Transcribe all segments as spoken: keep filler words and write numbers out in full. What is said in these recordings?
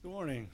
Good morning.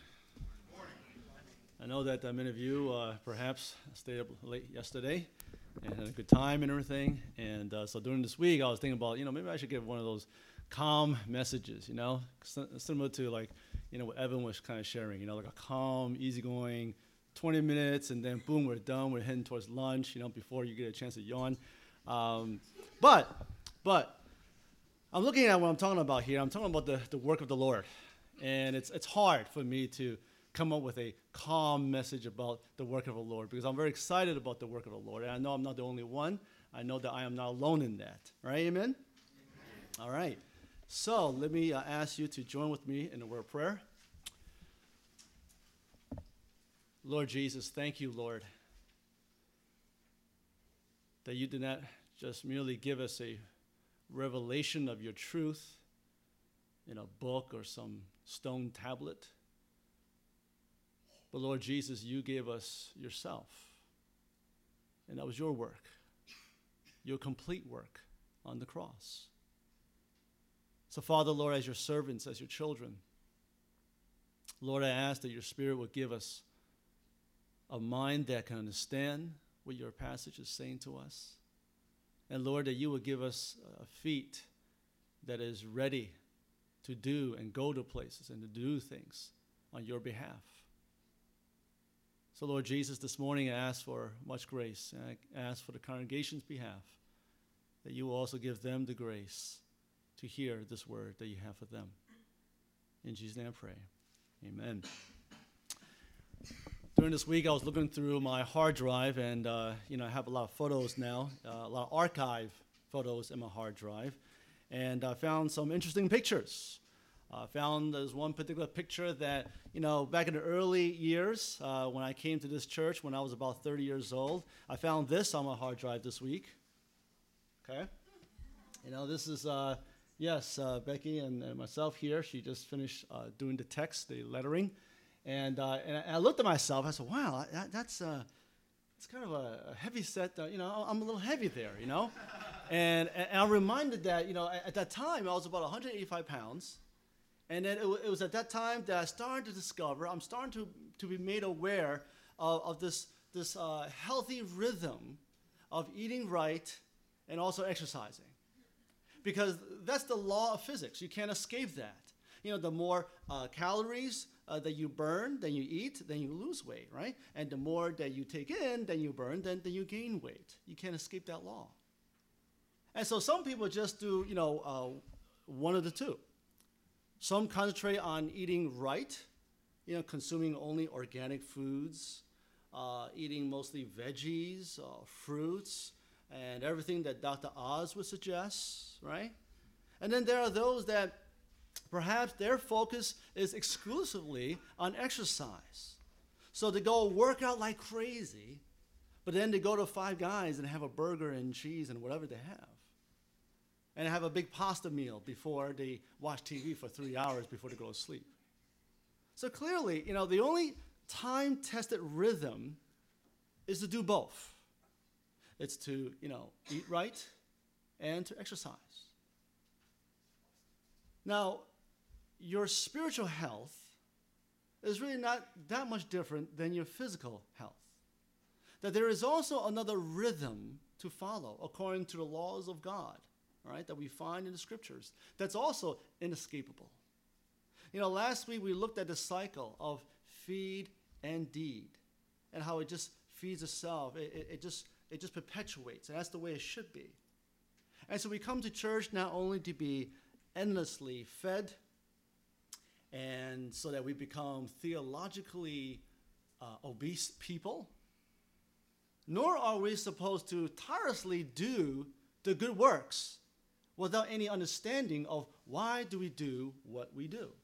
I know that uh, many of you uh, perhaps stayed up late yesterday and had a good time and everything. And uh, so during this week, I was thinking about, you know, maybe I should give one of those calm messages, you know, S- similar to like, you know, what Evan was kind of sharing, you know, like a calm, easygoing twenty minutes, and then boom, we're done. We're heading towards lunch, you know, before you get a chance to yawn. Um, but, but I'm looking at what I'm talking about here. I'm talking about the, the work of the Lord. And it's it's hard for me to come up with a calm message about the work of the Lord because I'm very excited about the work of the Lord. And I know I'm not the only one. I know that I am not alone in that. Right? Amen? Amen. All right. So let me uh, ask you to join with me in a word of prayer. Lord Jesus, thank you, Lord, that you did not just merely give us a revelation of your truth in a book or some stone tablet. But Lord Jesus, you gave us yourself. And that was your work, your complete work on the cross. So Father, Lord, as your servants, as your children, Lord, I ask that your Spirit would give us a mind that can understand what your passage is saying to us. And Lord, that you would give us a feet that is ready to do and go to places and to do things on your behalf. So, Lord Jesus, this morning I ask for much grace, and I ask for the congregation's behalf that you will also give them the grace to hear this word that you have for them. In Jesus' name I pray. Amen. During this week, I was looking through my hard drive, and uh, you know, I have a lot of photos now, uh, a lot of archive photos in my hard drive. And I found some interesting pictures. I uh, found there's one particular picture that, you know, back in the early years, uh, when I came to this church, when I was about thirty years old, I found this on my hard drive this week. Okay? You know, this is, uh, yes, uh, Becky and, and myself here. She just finished uh, doing the text, the lettering. And, uh, and I looked at myself. I said, wow, that, that's uh, it's kind of a, a heavy set. Uh, you know, I'm a little heavy there, you know. And, and I'm reminded that, you know, at, at that time, I was about one hundred eighty-five pounds. And then it, w- it was at that time that I started to discover, I'm starting to, to be made aware of, of this, this uh, healthy rhythm of eating right and also exercising. Because that's the law of physics. You can't escape that. You know, the more uh, calories uh, that you burn, then you eat, then you lose weight, right? And the more that you take in, then you burn, then, then you gain weight. You can't escape that law. And so some people just do, you know, uh, one of the two. Some concentrate on eating right, you know, consuming only organic foods, uh, eating mostly veggies, uh, fruits, and everything that Doctor Oz would suggest, right? And then there are those that perhaps their focus is exclusively on exercise. So they go work out like crazy, but then they go to Five Guys and have a burger and cheese and whatever they have. And have a big pasta meal before they watch T V for three hours before they go to sleep. So clearly, you know, the only time-tested rhythm is to do both. It's to, you know, eat right and to exercise. Now, your spiritual health is really not that much different than your physical health. That there is also another rhythm to follow according to the laws of God. Right, that we find in the scriptures, that's also inescapable. You know, last week we looked at the cycle of feed and deed, and how it just feeds itself. It, it, it just it just perpetuates, and that's the way it should be. And so we come to church not only to be endlessly fed, and so that we become theologically uh, obese people, nor are we supposed to tirelessly do the good works without any understanding of why do we do what we do.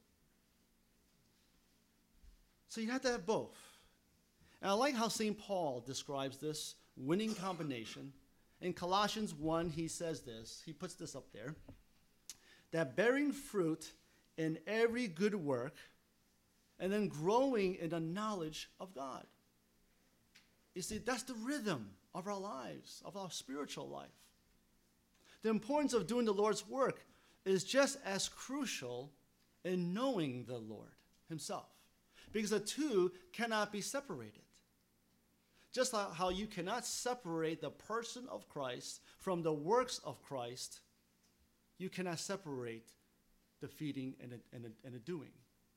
So you have to have both. And I like how Saint Paul describes this winning combination. In Colossians one, he says this, he puts this up there, that bearing fruit in every good work and then growing in the knowledge of God. You see, that's the rhythm of our lives, of our spiritual life. The importance of doing the Lord's work is just as crucial in knowing the Lord himself. because the two cannot be separated. Just like how you cannot separate the person of Christ from the works of Christ, you cannot separate the feeding and the, and the, and the doing.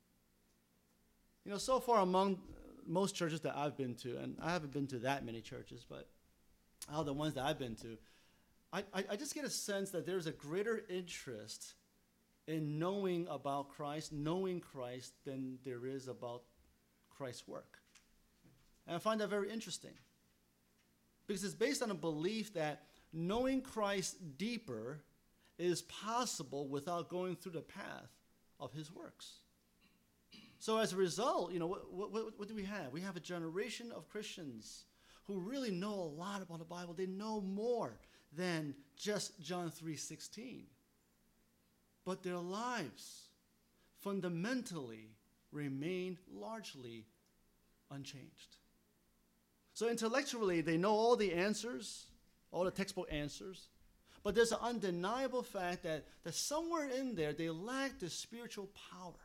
You know, so far among most churches that I've been to, and I haven't been to that many churches, but out of the ones that I've been to, I, I, I just get a sense that there's a greater interest in knowing about Christ, knowing Christ, than there is about Christ's work. And I find that very interesting, because it's based on a belief that knowing Christ deeper is possible without going through the path of his works. So as a result, you know, what, what, what do we have? We have a generation of Christians who really know a lot about the Bible. They know more than just John three sixteen. But their lives fundamentally remain largely unchanged. So intellectually, they know all the answers, all the textbook answers, but there's an undeniable fact that, that somewhere in there, they lack the spiritual power.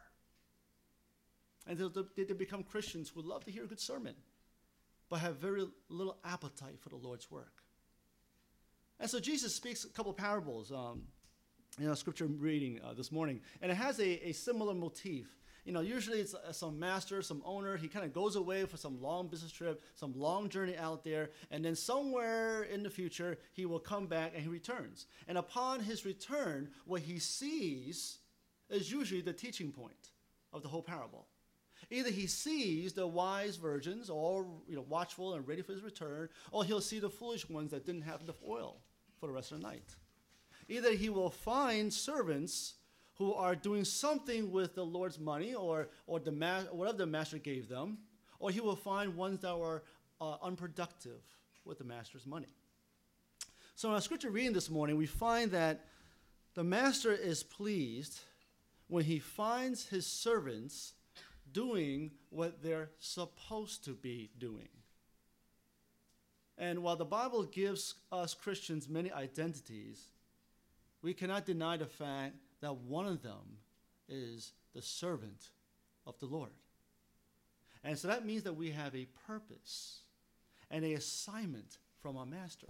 And they, they become Christians who love to hear a good sermon, but have very little appetite for the Lord's work. And so Jesus speaks a couple of parables, um, you know, scripture reading uh, this morning, and it has a, a similar motif. You know, usually it's uh, some master, some owner. He kind of goes away for some long business trip, some long journey out there, and then somewhere in the future, he will come back and he returns. And upon his return, what he sees is usually the teaching point of the whole parable. Either he sees the wise virgins, all, you know, watchful and ready for his return, or he'll see the foolish ones that didn't have enough oil for the rest of the night. Either he will find servants who are doing something with the Lord's money, or, or the ma- whatever the master gave them, or he will find ones that were uh, unproductive with the master's money. So in our scripture reading this morning, we find that the master is pleased when he finds his servants doing what they're supposed to be doing. And while the Bible gives us Christians many identities, we cannot deny the fact that one of them is the servant of the Lord. And so that means that we have a purpose and an assignment from our master.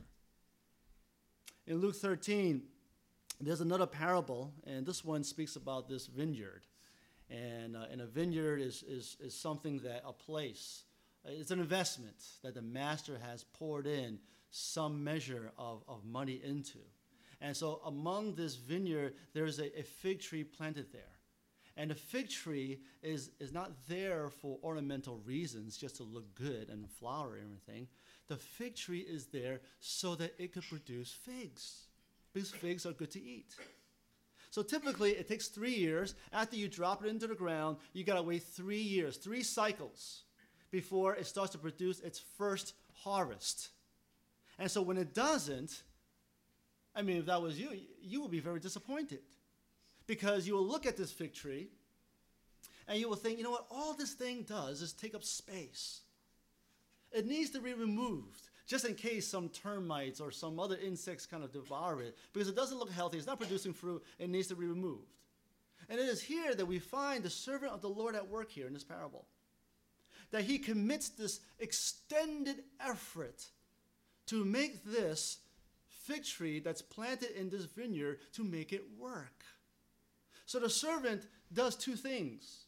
In Luke thirteen, there's another parable, and this one speaks about this vineyard. And, uh, and a vineyard is, is, is something that, a place, it's an investment that the master has poured in some measure of, of money into. And so among this vineyard, there's a, a fig tree planted there. And the fig tree is, is not there for ornamental reasons, just to look good and flower and everything. The fig tree is there so that it could produce figs, because figs are good to eat. So typically, it takes three years. After you drop it into the ground, you got to wait three years, three cycles, before it starts to produce its first harvest. And so when it doesn't, I mean, if that was you, you will be very disappointed, because you will look at this fig tree and you will think, you know what, all this thing does is take up space. It needs to be removed, just in case some termites or some other insects kind of devour it, because it doesn't look healthy, it's not producing fruit, it needs to be removed. And it is here that we find the servant of the Lord at work here in this parable, that he commits this extended effort to make this fig tree that's planted in this vineyard, to make it work. So the servant does two things.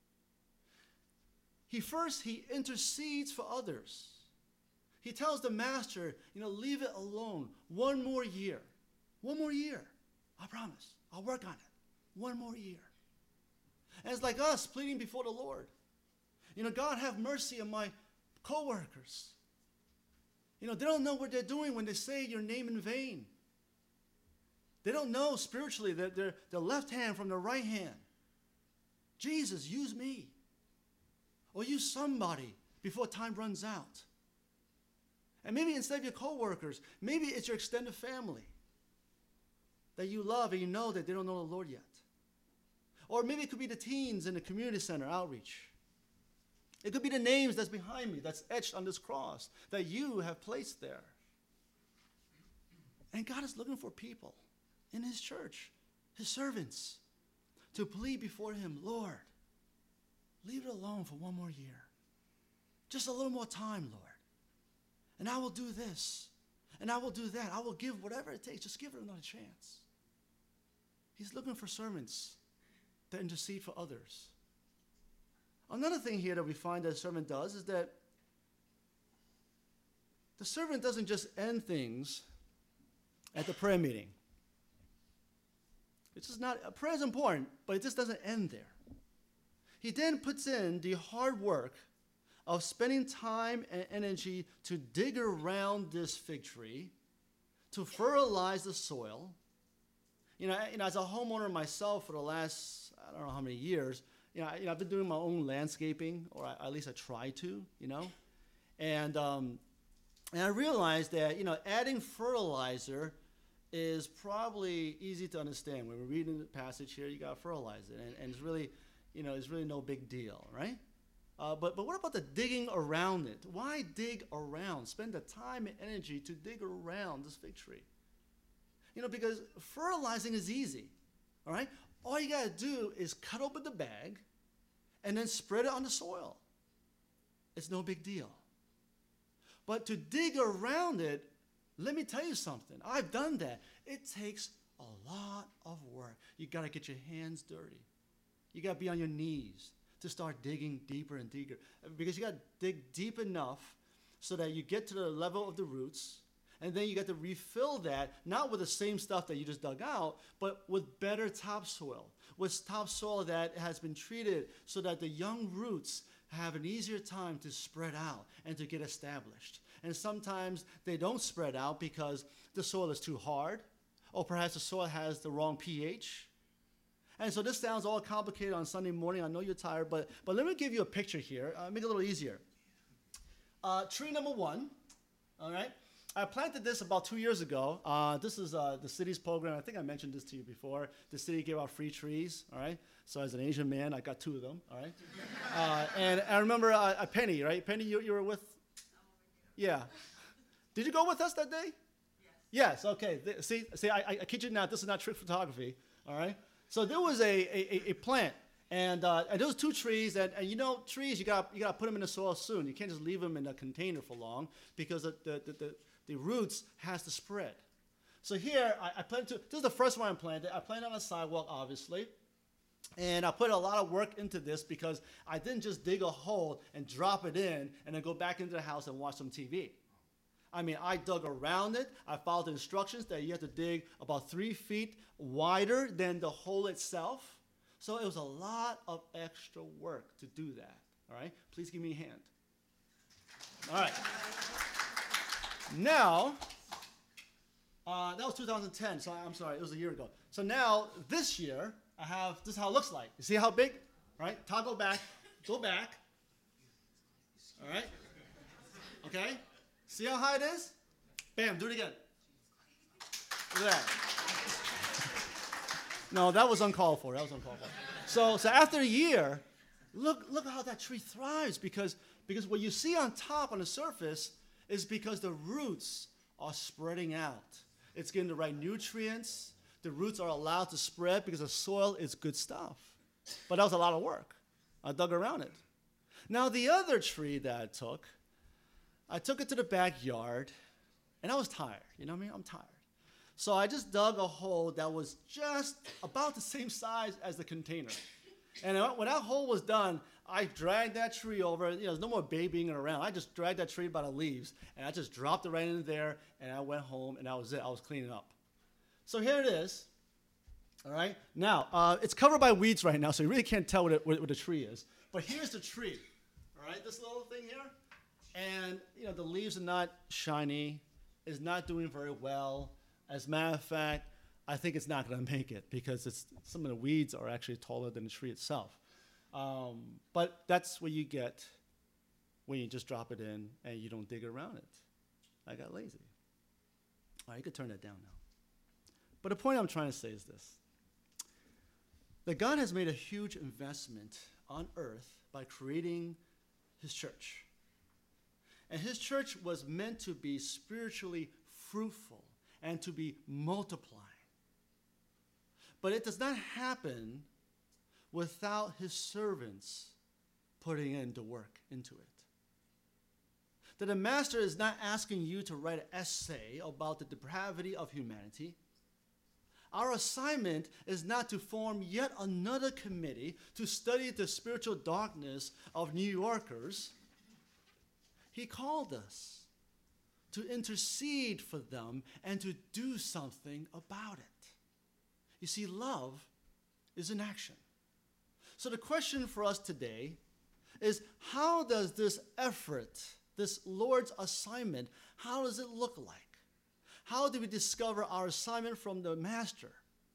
He first, he intercedes for others. He tells the master, you know, leave it alone. One more year. One more year. I promise. I'll work on it. One more year. And it's like us pleading before the Lord. You know, God, have mercy on my co-workers. You know, they don't know what they're doing when they say your name in vain. They don't know spiritually that they're the left hand from the right hand. Jesus, use me. Or use somebody before time runs out. And maybe instead of your co-workers, maybe it's your extended family that you love and you know that they don't know the Lord yet. Or maybe it could be the teens in the community center outreach. It could be the names that's behind me, that's etched on this cross, that you have placed there. And God is looking for people in his church, his servants, to plead before him, Lord, leave it alone for one more year. Just a little more time, Lord. And I will do this. And I will do that. I will give whatever it takes. Just give it another chance. He's looking for servants that intercede for others. Another thing here that we find that a servant does is that the servant doesn't just end things at the prayer meeting. It's just not, prayer is important, but it just doesn't end there. He then puts in the hard work of spending time and energy to dig around this fig tree, to fertilize the soil. You know, you know, as a homeowner myself for the last, I don't know how many years, you know, I, you know I've been doing my own landscaping, or I, at least I try to, you know. And, um, and I realized that, you know, adding fertilizer is probably easy to understand. When we're reading the passage here, you got to fertilize it. And, and it's really, you know, it's really no big deal, right? Uh, but, but what about the digging around it? Why dig around? Spend the time and energy to dig around this fig tree. You know, because fertilizing is easy, all right? All you got to do is cut open the bag and then spread it on the soil. It's no big deal. But to dig around it, let me tell you something. I've done that. It takes a lot of work. You got to get your hands dirty. You got to be on your knees to start digging deeper and deeper. Because you got to dig deep enough so that you get to the level of the roots, and then you got to refill that, not with the same stuff that you just dug out, but with better topsoil, with topsoil that has been treated so that the young roots have an easier time to spread out and to get established. And sometimes they don't spread out because the soil is too hard, or perhaps the soil has the wrong pH. And so this sounds all complicated on Sunday morning. I know you're tired, but, but let me give you a picture here, uh, make it a little easier. Uh, tree number one, all right? I planted this about two years ago. Uh, this is uh, the city's program. I think I mentioned this to you before. The city gave out free trees, all right? So as an Asian man, I got two of them, all right? uh, and I remember uh, uh, Penny, right? Penny, you, you were with? Yeah. Did you go with us that day? Yes. Yes, okay. Th- see, see, I, I kid you not, this is not trick photography, all right? So there was a, a, a plant, and, uh, and there was two trees, and, and you know, trees, you got you got to put them in the soil soon. You can't just leave them in a container for long because the, the, the, the, the roots has to spread. So here, I, I planted, two, this is the first one I planted. I planted on a sidewalk, obviously, and I put a lot of work into this because I didn't just dig a hole and drop it in and then go back into the house and watch some T V. I mean, I dug around it. I followed the instructions that you have to dig about three feet wider than the hole itself. So it was a lot of extra work to do that, all right? Please give me a hand. All right. Now, uh, that was two thousand ten, so I'm sorry, it was a year ago. So now, this year, I have, this is how it looks like. You see how big? All right, toggle back, go back. All right? Okay? See how high it is? Bam, do it again. Look at that. No, that was uncalled for. That was uncalled for. So, so after a year, look, look how that tree thrives because, because what you see on top, on the surface, is because the roots are spreading out. It's getting the right nutrients. The roots are allowed to spread because the soil is good stuff. But that was a lot of work. I dug around it. Now, the other tree that I took, I took it to the backyard, and I was tired. You know what I mean? I'm tired. So I just dug a hole that was just about the same size as the container. And when that hole was done, I dragged that tree over. You know, there's no more babying it around. I just dragged that tree by the leaves, and I just dropped it right in there, and I went home, and that was it. I was cleaning up. So here it is. All right? Now, uh, it's covered by weeds right now, so you really can't tell what, it, what, what the tree is. But here's the tree. All right? This little thing here. And, you know, the leaves are not shiny. It's not doing very well. As a matter of fact, I think it's not going to make it because it's, some of the weeds are actually taller than the tree itself. Um, but that's what you get when you just drop it in and you don't dig around it. I got lazy. All right, you could turn that down now. But the point I'm trying to say is this. That God has made a huge investment on earth by creating his church. And his church was meant to be spiritually fruitful and to be multiplying. But it does not happen without his servants putting in the work into it. That the master is not asking you to write an essay about the depravity of humanity. Our assignment is not to form yet another committee to study the spiritual darkness of New Yorkers. He called us to intercede for them and to do something about it. You see, love is in action. So the question for us today is, how does this effort, this Lord's assignment, how does it look like? How do we discover our assignment from the Master?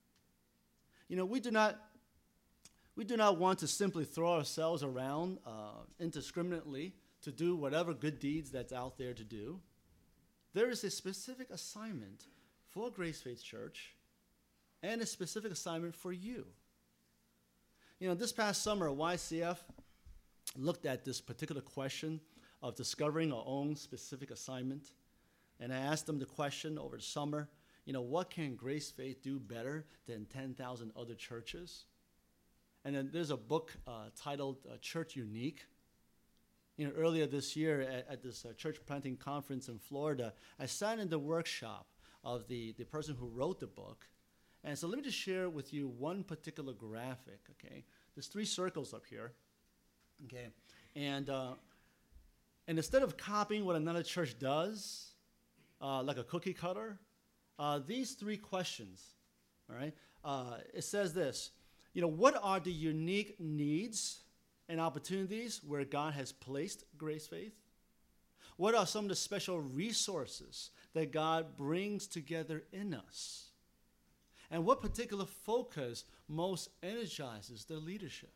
You know, we do not, we do not want to simply throw ourselves around uh, indiscriminately to do whatever good deeds that's out there to do. There is a specific assignment for Grace Faith Church and a specific assignment for you. You know, this past summer, Y C F looked at this particular question of discovering our own specific assignment. And I asked them the question over the summer, you know, what can Grace Faith do better than ten thousand other churches? And then there's a book uh, titled uh, Church Unique. You know, earlier this year at, at this uh, church planting conference in Florida, I sat in the workshop of the, the person who wrote the book. And so let me just share with you one particular graphic, okay? There's three circles up here, okay? And, uh, and instead of copying what another church does, uh, like a cookie cutter, uh, these three questions, all right? Uh, it says this, you know, what are the unique needs and opportunities where God has placed Grace Faith? What are some of the special resources that God brings together in us? And what particular focus most energizes their leadership?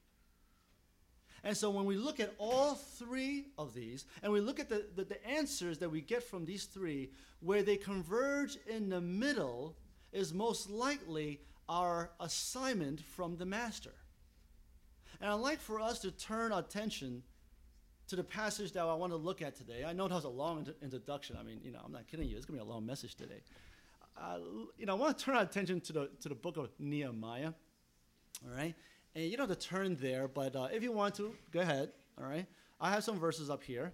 And so when we look at all three of these, and we look at the, the, the answers that we get from these three, where they converge in the middle is most likely our assignment from the Master. And I'd like for us to turn our attention to the passage that I want to look at today. I know that was a long int- introduction. I mean, you know, I'm not kidding you. It's going to be a long message today. Uh, you know, I want to turn our attention to the to the book of Nehemiah, all right? And you don't have to turn there, but uh, if you want to, go ahead, all right? I have some verses up here.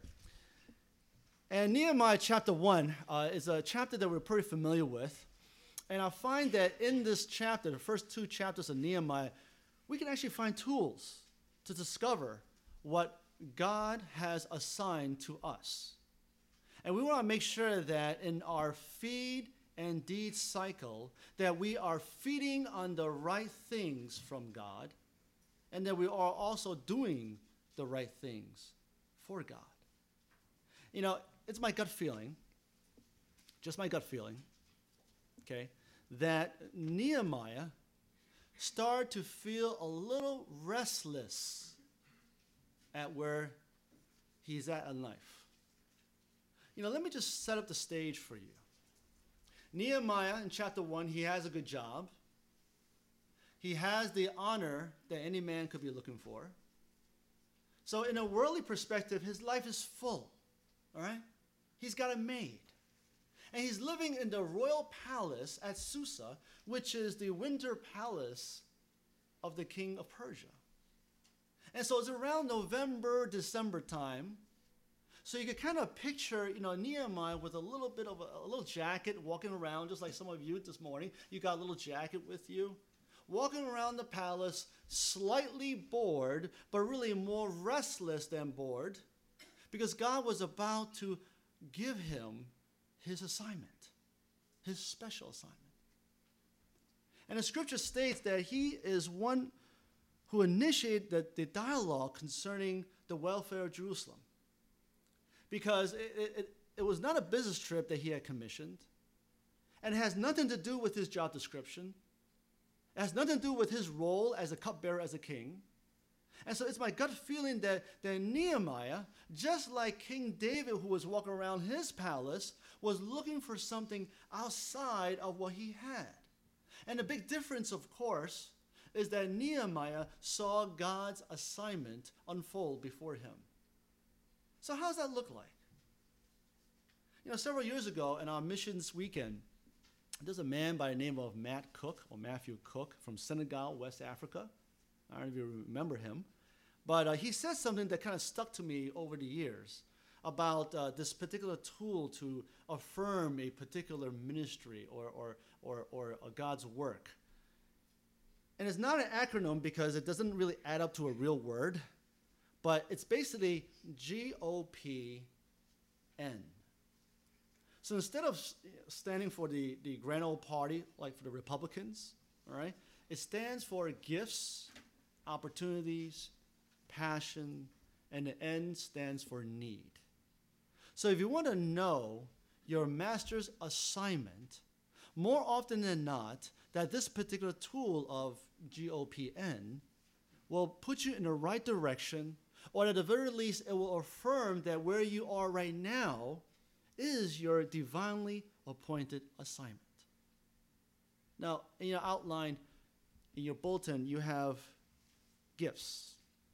And Nehemiah chapter one uh, is a chapter that we're pretty familiar with. And I find that in this chapter, the first two chapters of Nehemiah, we can actually find tools to discover what God has assigned to us. And we want to make sure that in our feed and deed cycle, that we are feeding on the right things from God, and that we are also doing the right things for God. You know, it's my gut feeling, just my gut feeling, okay, that Nehemiah started to feel a little restless at where he's at in life. You know, let me just set up the stage for you. Nehemiah, in chapter one, he has a good job. He has the honor that any man could be looking for. So in a worldly perspective, his life is full, all right? He's got a maid. And he's living in the royal palace at Susa, which is the winter palace of the king of Persia. And so it's around November, December time. So you could kind of picture, you know, Nehemiah with a little bit of a, a little jacket walking around, just like some of you this morning. You got a little jacket with you, walking around the palace, slightly bored, but really more restless than bored, because God was about to give him his assignment, his special assignment. And the scripture states that he is one who initiated the, the dialogue concerning the welfare of Jerusalem. Because it, it, it was not a business trip that he had commissioned, and it has nothing to do with his job description. It has nothing to do with his role as a cupbearer, as a king. And so it's my gut feeling that, that Nehemiah, just like King David, who was walking around his palace, was looking for something outside of what he had. And the big difference, of course, is that Nehemiah saw God's assignment unfold before him. So how does that look like? You know, several years ago in our missions weekend, there's a man by the name of Matt Cook, or Matthew Cook, from Senegal, West Africa. I don't know if you remember him. But uh, he said something that kind of stuck to me over the years about uh, this particular tool to affirm a particular ministry or, or, or, or uh, God's work. And it's not an acronym because it doesn't really add up to a real word, but it's basically G O P N. So instead of standing for the, the grand old party, like for the Republicans, all right, it stands for gifts, opportunities, passion, and the N stands for need. So if you want to know your master's assignment, more often than not, that this particular tool of G O P N will put you in the right direction, or at the very least, it will affirm that where you are right now is your divinely appointed assignment. Now, in your outline, in your bulletin, you have gifts.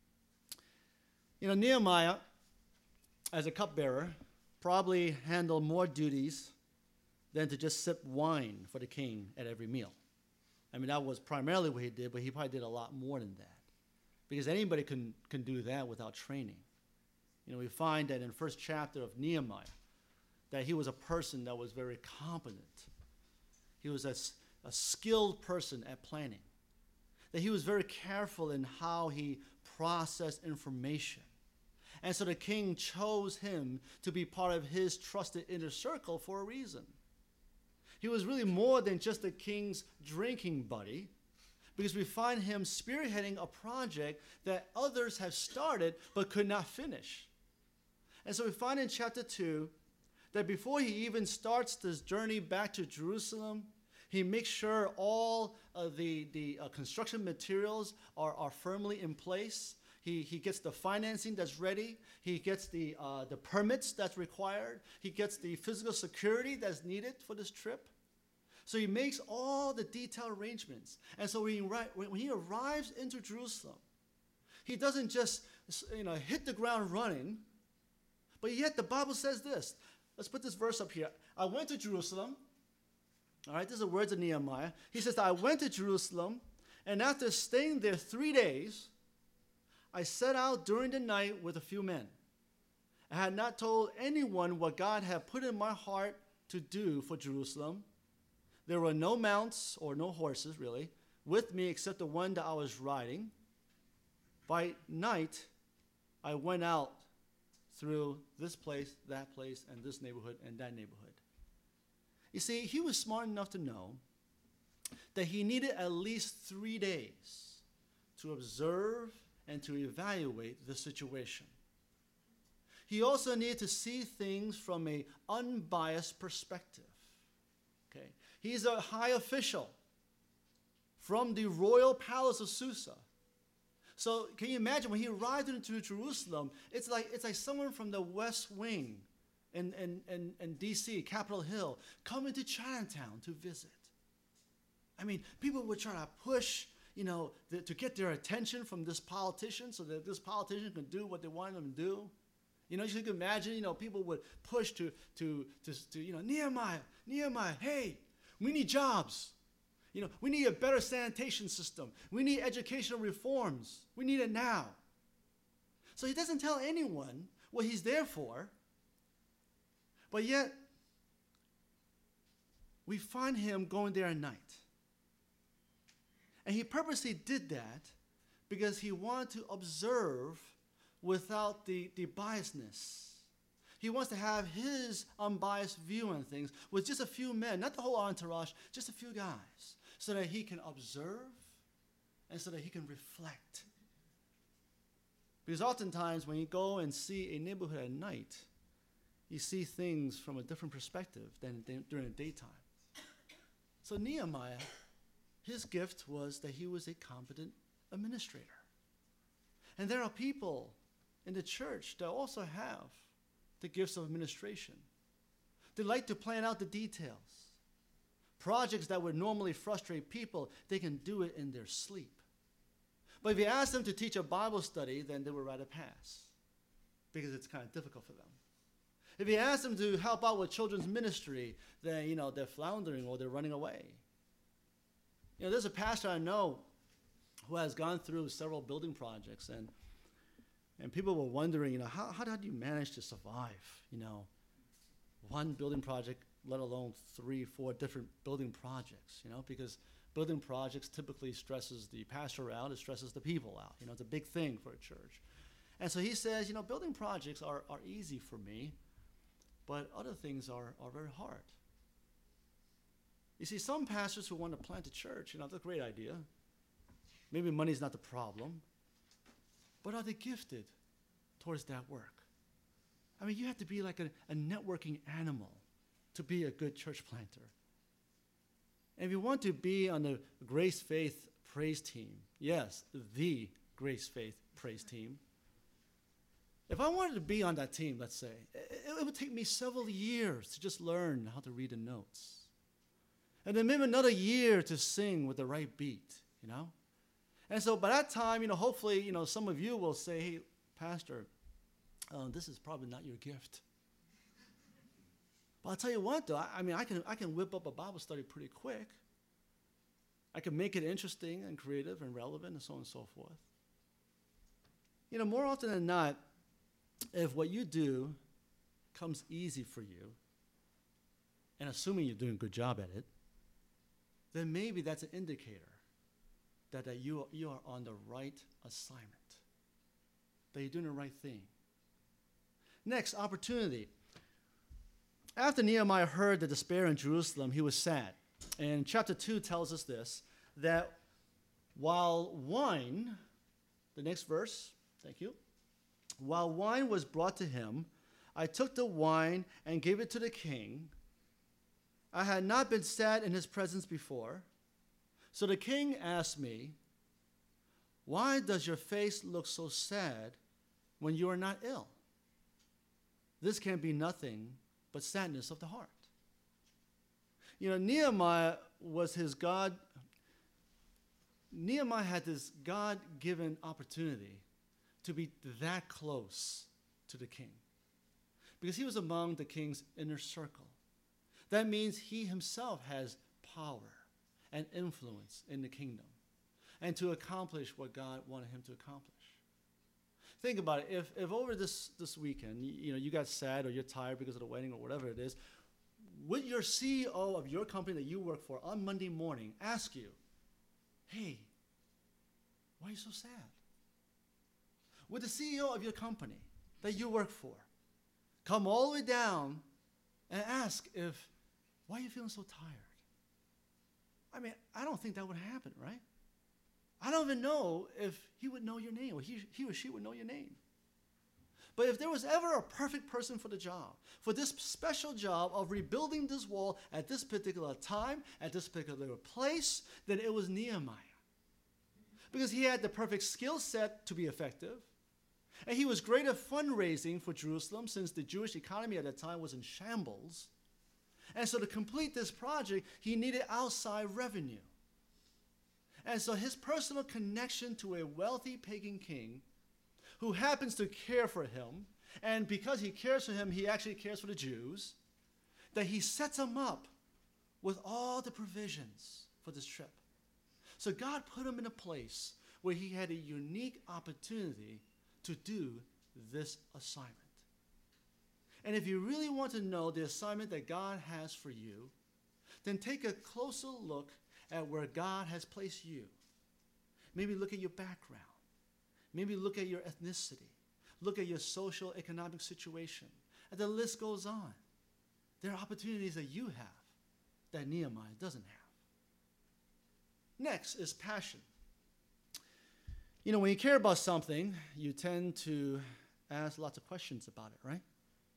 You know, Nehemiah, as a cupbearer, probably handled more duties than to just sip wine for the king at every meal. I mean, that was primarily what he did, but he probably did a lot more than that. Because anybody can, can do that without training. You know, we find that in the first chapter of Nehemiah, that he was a person that was very competent. He was a, a skilled person at planning. That he was very careful in how he processed information. And so the king chose him to be part of his trusted inner circle for a reason. He was really more than just the king's drinking buddy, because we find him spearheading a project that others have started but could not finish. And so we find in chapter two that before he even starts this journey back to Jerusalem, he makes sure all of the, the uh, construction materials are, are firmly in place. He, he gets the financing that's ready. He gets the, uh, the permits that's required. He gets the physical security that's needed for this trip. So he makes all the detailed arrangements. And so when he, when he arrives into Jerusalem, he doesn't just you know, hit the ground running, but yet the Bible says this. Let's put this verse up here. I went to Jerusalem. All right, these are words of Nehemiah. He says, I went to Jerusalem, and after staying there three days, I set out during the night with a few men. I had not told anyone what God had put in my heart to do for Jerusalem. There were no mounts, or no horses really, with me except the one that I was riding. By night, I went out through this place, that place, and this neighborhood, and that neighborhood. You see, he was smart enough to know that he needed at least three days to observe and to evaluate the situation. He also needed to see things from an unbiased perspective. Okay? He's a high official from the royal palace of Susa. So can you imagine when he arrived into Jerusalem, it's like, it's like someone from the West Wing in, in, in, in D C, Capitol Hill, coming to Chinatown to visit. I mean, people would try to push, you know, the, to get their attention from this politician so that this politician can do what they want them to do. You know, you can imagine, you know, people would push to, to, to, to, you know, Nehemiah, Nehemiah, hey, we need jobs. You know, we need a better sanitation system. We need educational reforms. We need it now. So he doesn't tell anyone what he's there for, but yet we find him going there at night. And he purposely did that because he wanted to observe without the, the biasness. He wants to have his unbiased view on things with just a few men, not the whole entourage, just a few guys, so that he can observe and so that he can reflect. Because oftentimes when you go and see a neighborhood at night, you see things from a different perspective than during the daytime. So Nehemiah, his gift was that he was a competent administrator. And there are people in the church that also have the gifts of administration. They like to plan out the details. Projects that would normally frustrate people, they can do it in their sleep. But if you ask them to teach a Bible study, then they would rather pass because it's kind of difficult for them. If you ask them to help out with children's ministry, then, you know, they're floundering or they're running away. You know, there's a pastor I know who has gone through several building projects, and And people were wondering, you know, how, how did you manage to survive, you know, one building project, let alone three, four different building projects, you know, because building projects typically stresses the pastor out, it stresses the people out. You know, it's a big thing for a church. And so he says, you know, building projects are, are easy for me, but other things are, are very hard. You see, some pastors who want to plant a church, you know, that's a great idea. Maybe money's not the problem, but are they gifted towards that work? I mean, you have to be like a, a networking animal to be a good church planter. And if you want to be on the Grace Faith praise team, yes, the Grace Faith praise team, if I wanted to be on that team, let's say, it, it would take me several years to just learn how to read the notes. And then maybe another year to sing with the right beat, you know? And so by that time, you know, hopefully, you know, some of you will say, hey, Pastor, uh, this is probably not your gift. But I'll tell you what, though, I, I mean, I can, I can whip up a Bible study pretty quick. I can make it interesting and creative and relevant and so on and so forth. You know, more often than not, if what you do comes easy for you, and assuming you're doing a good job at it, then maybe that's an indicator that, that you, you are on the right assignment, that you're doing the right thing. Next, opportunity. After Nehemiah heard the despair in Jerusalem, he was sad. And chapter two tells us this, that while wine, the next verse, thank you, while wine was brought to him, I took the wine and gave it to the king. I had not been sad in his presence before. So the king asked me, why does your face look so sad when you are not ill? This can be nothing but sadness of the heart. You know, Nehemiah was his God, Nehemiah had this God-given opportunity to be that close to the king, because he was among the king's inner circle. That means he himself has power and influence in the kingdom and to accomplish what God wanted him to accomplish. Think about it. If, if over this, this weekend, you, you know, you got sad or you're tired because of the wedding or whatever it is, would your C E O of your company that you work for on Monday morning ask you, hey, why are you so sad? Would the C E O of your company that you work for come all the way down and ask if, why are you feeling so tired? I mean, I don't think that would happen, right? I don't even know if he would know your name, or he, he or she would know your name. But if there was ever a perfect person for the job, for this special job of rebuilding this wall at this particular time, at this particular place, then it was Nehemiah. Because he had the perfect skill set to be effective. And he was great at fundraising for Jerusalem, since the Jewish economy at that time was in shambles. And so to complete this project, he needed outside revenue. And so his personal connection to a wealthy pagan king who happens to care for him, and because he cares for him, he actually cares for the Jews, that he sets him up with all the provisions for this trip. So God put him in a place where he had a unique opportunity to do this assignment. And if you really want to know the assignment that God has for you, then take a closer look at where God has placed you. Maybe look at your background. Maybe look at your ethnicity. Look at your social, economic situation. And the list goes on. There are opportunities that you have that Nehemiah doesn't have. Next is passion. You know, when you care about something, you tend to ask lots of questions about it, right?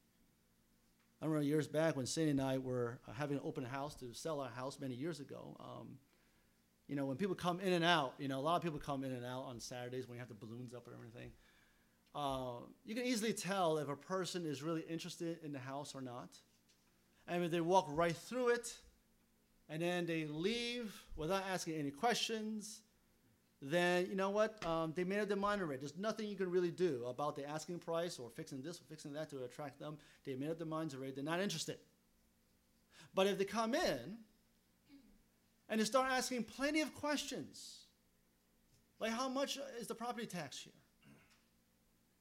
I remember years back when Sandy and I were having an open house to sell our house many years ago. Um, you know, when people come in and out, you know, a lot of people come in and out on Saturdays when you have the balloons up and everything. Uh, you can easily tell if a person is really interested in the house or not. And if they walk right through it, and then they leave without asking any questions, then you know what? Um, they made up their mind already. There's nothing you can really do about the asking price or fixing this or fixing that to attract them. They made up their minds already. They're not interested. But if they come in and they start asking plenty of questions, like how much is the property tax here?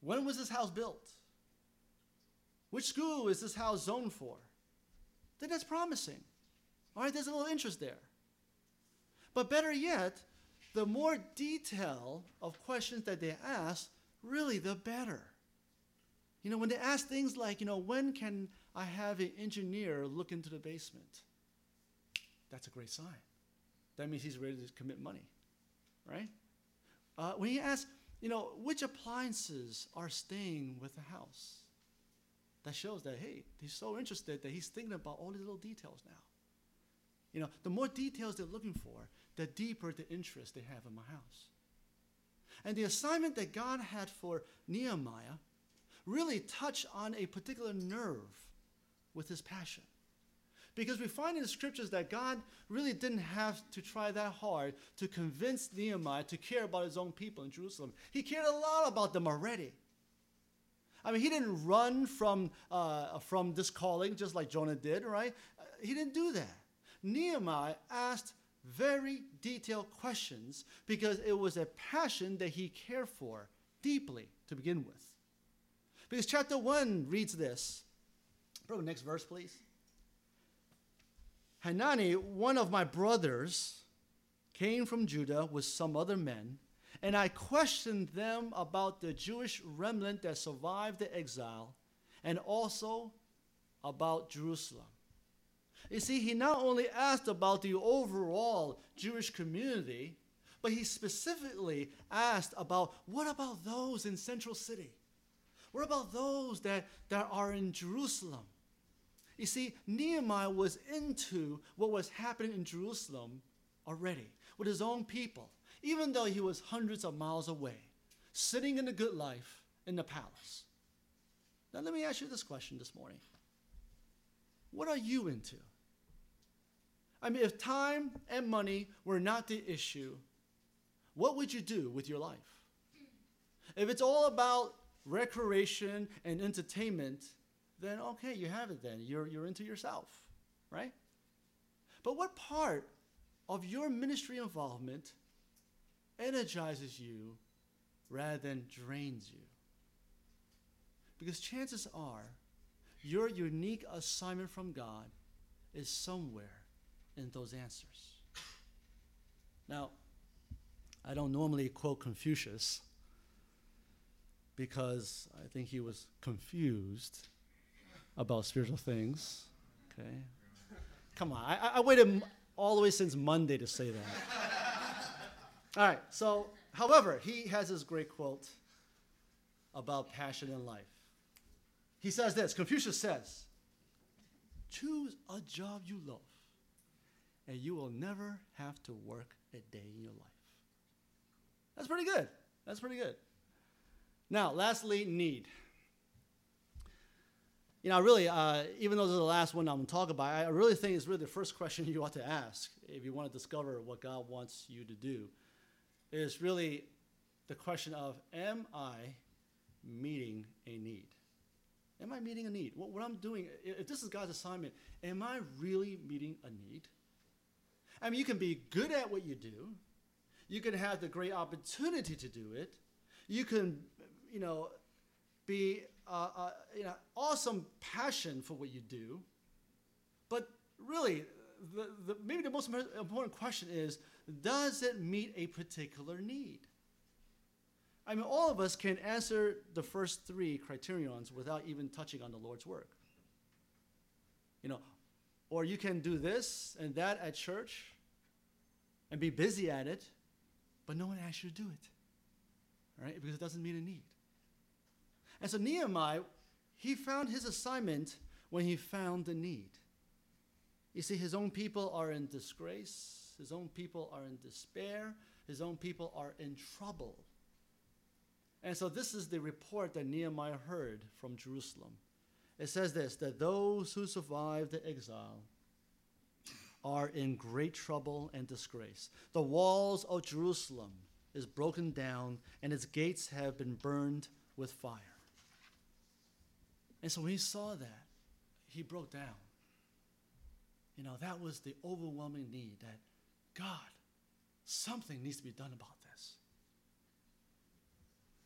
When was this house built? Which school is this house zoned for? Then that's promising. All right, there's a little interest there. But better yet, the more detail of questions that they ask, really the better. You know, when they ask things like, you know, when can I have an engineer look into the basement? That's a great sign. That means he's ready to commit money, right? Uh, when he asks, you know, which appliances are staying with the house? That shows that, hey, he's so interested that he's thinking about all these little details now. You know, the more details they're looking for, the deeper the interest they have in my house. And the assignment that God had for Nehemiah really touched on a particular nerve with his passion. Because we find in the scriptures that God really didn't have to try that hard to convince Nehemiah to care about his own people in Jerusalem. He cared a lot about them already. I mean, he didn't run from, uh, from this calling just like Jonah did, right? Uh, he didn't do that. Nehemiah asked very detailed questions because it was a passion that he cared for deeply to begin with. Because chapter one reads this. Bro, next verse, please. Hanani, one of my brothers, came from Judah with some other men, and I questioned them about the Jewish remnant that survived the exile, and also about Jerusalem. You see, he not only asked about the overall Jewish community, but he specifically asked about, what about those in Central City? What about those that, that are in Jerusalem? You see, Nehemiah was into what was happening in Jerusalem already with his own people, even though he was hundreds of miles away, sitting in the good life in the palace. Now, let me ask you this question this morning. What are you into? I mean, if time and money were not the issue, what would you do with your life? If it's all about recreation and entertainment, then okay, you have it then. You're, you're into yourself, right? But what part of your ministry involvement energizes you rather than drains you? Because chances are your unique assignment from God is somewhere in those answers. Now, I don't normally quote Confucius because I think he was confused about spiritual things. Okay, come on, I, I waited m- all the way since Monday to say that. All right, so, however, he has this great quote about passion in life. He says this, Confucius says, choose a job you love, and you will never have to work a day in your life. That's pretty good. That's pretty good. Now, lastly, need. You know, really, uh, even though this is the last one I'm going to talk about, I really think it's really the first question you ought to ask if you want to discover what God wants you to do, is really the question of, am I meeting a need? Am I meeting a need? What, what I'm doing, if this is God's assignment, am I really meeting a need? I mean, you can be good at what you do. You can have the great opportunity to do it. You can, you know, be, uh, uh, you know, awesome passion for what you do. But really, the, the, maybe the most important question is, does it meet a particular need? I mean, all of us can answer the first three criterions without even touching on the Lord's work. You know, or you can do this and that at church and be busy at it, but no one asks you to do it, right? Because it doesn't meet a need. And so Nehemiah, he found his assignment when he found the need. You see, his own people are in disgrace. His own people are in despair. His own people are in trouble. And so this is the report that Nehemiah heard from Jerusalem. It says this, that those who survived the exile are in great trouble and disgrace. The walls of Jerusalem is broken down, and its gates have been burned with fire. And so when he saw that, he broke down. You know, that was the overwhelming need that, God, something needs to be done about this.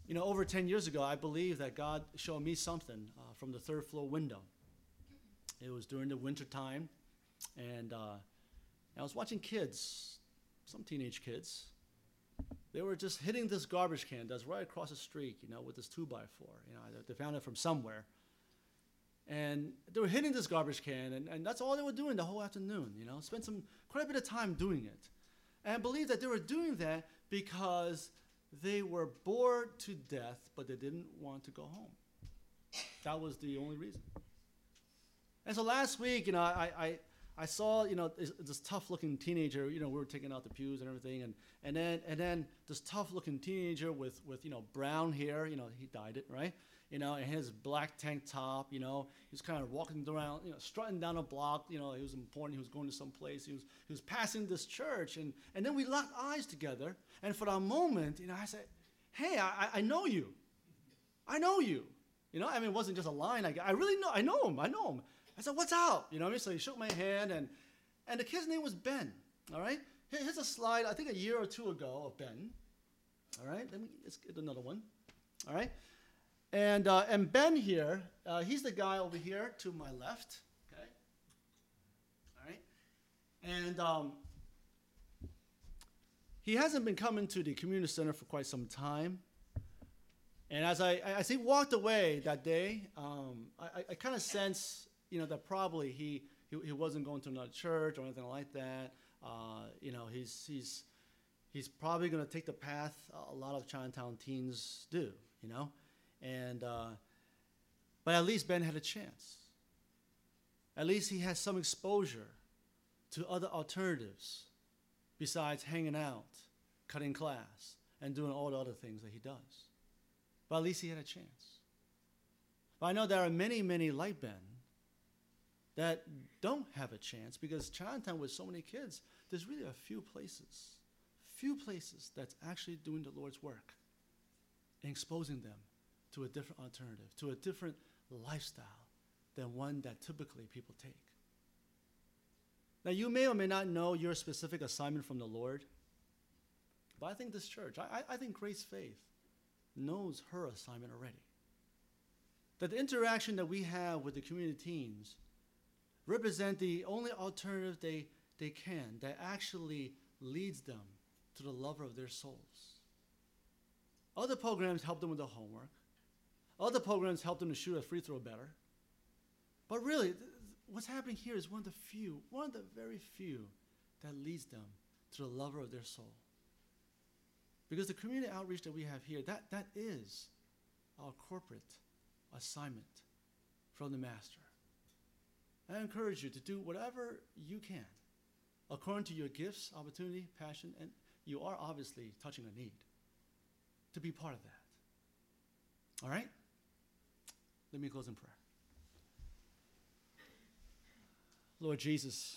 You know, over ten years ago, I believe that God showed me something uh, from the third floor window. It was during the winter time, and uh, I was watching kids, some teenage kids. They were just hitting this garbage can that's right across the street, you know, with this two by four. You know, they found it from somewhere. And they were hitting this garbage can, and, and that's all they were doing the whole afternoon, you know, spent some quite a bit of time doing it. And I believe that they were doing that because they were bored to death, but they didn't want to go home. That was the only reason. And so last week, you know, I, I, I saw, you know, this, this tough-looking teenager. You know, we were taking out the pews and everything, and, and then and then this tough-looking teenager with, with you know brown hair. You know, he dyed it, right? You know, and his black tank top. You know, he was kind of walking around, you know, strutting down a block. You know, he was important. He was going to some place. He was he was passing this church, and and then we locked eyes together. And for that moment, you know, I said, "Hey, I I know you, I know you." You know, I mean, it wasn't just a line. I I really know. I know him. I know him. I said, "What's up?" You know what I mean? So he shook my hand, and and the kid's name was Ben. All right? Here, here's a slide, I think a year or two ago, of Ben. All right? Let me let's get another one. All right? And uh, and Ben here, uh, he's the guy over here to my left. Okay? All right? And um, he hasn't been coming to the community center for quite some time. And as I as he walked away that day, um, I, I kind of sense, you know, that probably he, he he wasn't going to another church or anything like that. Uh, you know, he's he's he's probably going to take the path a lot of Chinatown teens do. You know, and uh, but at least Ben had a chance. At least he has some exposure to other alternatives besides hanging out, cutting class, and doing all the other things that he does. But at least he had a chance. But I know there are many, many like Ben that don't have a chance, because Chinatown with so many kids, there's really a few places, few places that's actually doing the Lord's work and exposing them to a different alternative, to a different lifestyle than one that typically people take. Now, you may or may not know your specific assignment from the Lord, but I think this church, I, I think Grace Faith knows her assignment already. That the interaction that we have with the community teens represent the only alternative they, they can that actually leads them to the lover of their souls. Other programs help them with the homework. Other programs help them to shoot a free throw better. But really, th- what's happening here is one of the few, one of the very few that leads them to the lover of their soul. Because the community outreach that we have here, that, that is our corporate assignment from the Master. I encourage you to do whatever you can according to your gifts, opportunity, passion, and you are obviously touching a need, to be part of that. All right? Let me close in prayer. Lord Jesus,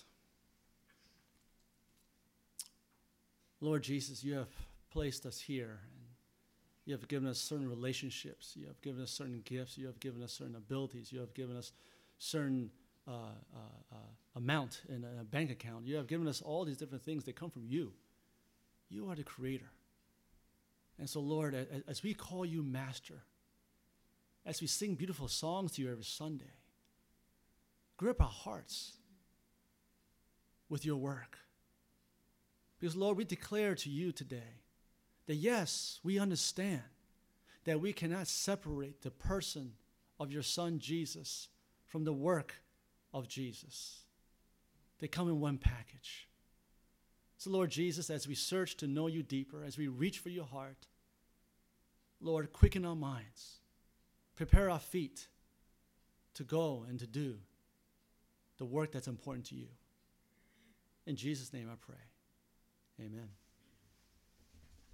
Lord Jesus, you have placed us here, and you have given us certain relationships. You have given us certain gifts. You have given us certain abilities. You have given us certain uh, uh, uh, amount in a bank account. You have given us all these different things that come from you. You are the creator. And so, Lord, as, as we call you Master, as we sing beautiful songs to you every Sunday, grip our hearts with your work. Because, Lord, we declare to you today that, yes, we understand that we cannot separate the person of your Son, Jesus, from the work of Jesus. They come in one package. So, Lord Jesus, as we search to know you deeper, as we reach for your heart, Lord, quicken our minds. Prepare our feet to go and to do the work that's important to you. In Jesus' name I pray. Amen.